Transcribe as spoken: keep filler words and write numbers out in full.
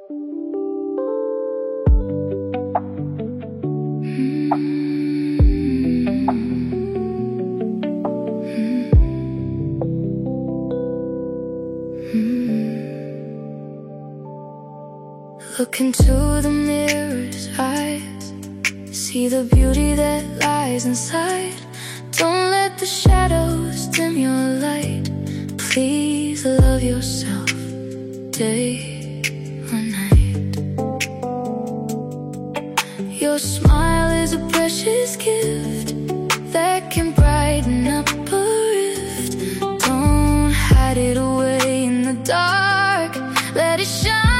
Look into the mirror's eyes, see the beauty that lies inside. Don't let the shadows dim your light. Please love yourself day or night. Your smile is a precious gift that can brighten up a rift. Don't hide it away in the dark, let it shine.